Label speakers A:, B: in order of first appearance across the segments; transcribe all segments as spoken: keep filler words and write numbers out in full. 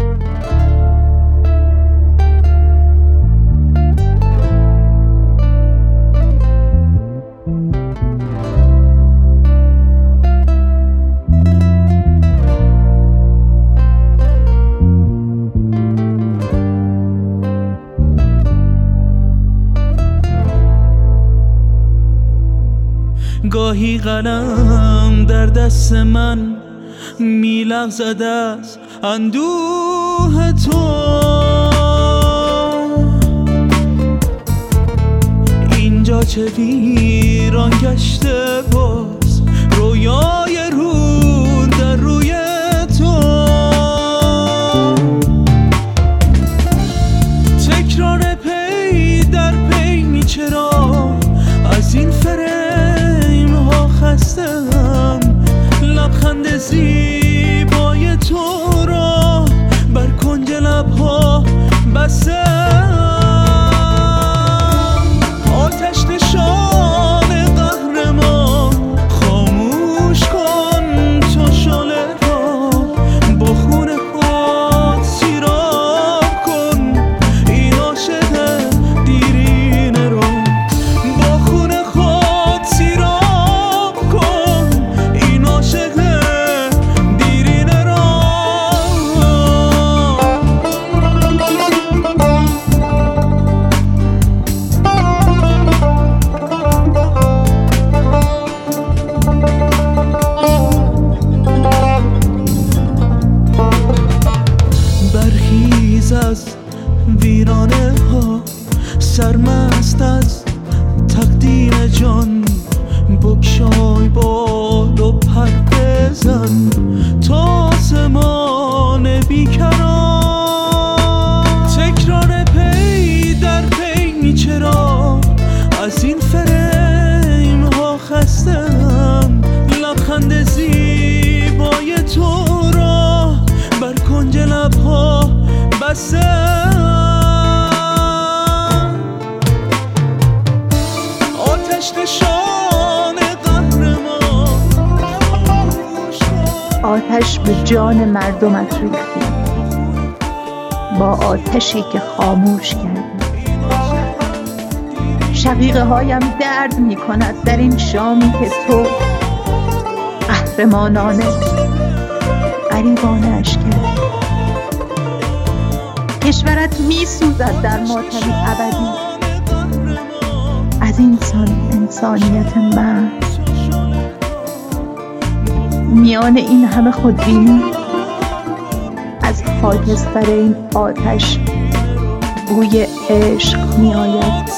A: گاهی قلم در دست من میلغزد از اندوه تو، اینجا چه ویران گشته باز رویای رو در روی تو. تکرار پی در پی چرا از این فریم ها خستم، لبخند زیبای تو را بر کنج لبها بستم. آتش نشان قهرمان خاموش کن تو شعله را، با خون خود سیراب کن این عاشق دیرینه را. با خون خود سیراب کن این عاشق دیرینه را. برخیز از ویرانه ها سرمست از تقدیم جان، بگشای بال و پر بزن تا آسمان بیکران. تکرار پی در پی چرا از این فریم ها خستم، لبخند زیبای تو را بر کنج لبها بستم. آتش نشان قهرمان
B: آتش به جان مردمت ریختی، با آتشی که خاموش کردی. شقیقه هایم درد می کند در این شامی که تو قهرمانانه غریبانه اش کردی. کشورت می سوزد در ماتمی ابدی از اینسان انسانیت من. میان این همه خودبینی از خاکستر این آتش بوی عشق می آید.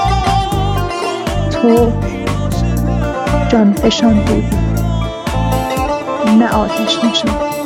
B: تو جان فشان بودی نه آتش نشان.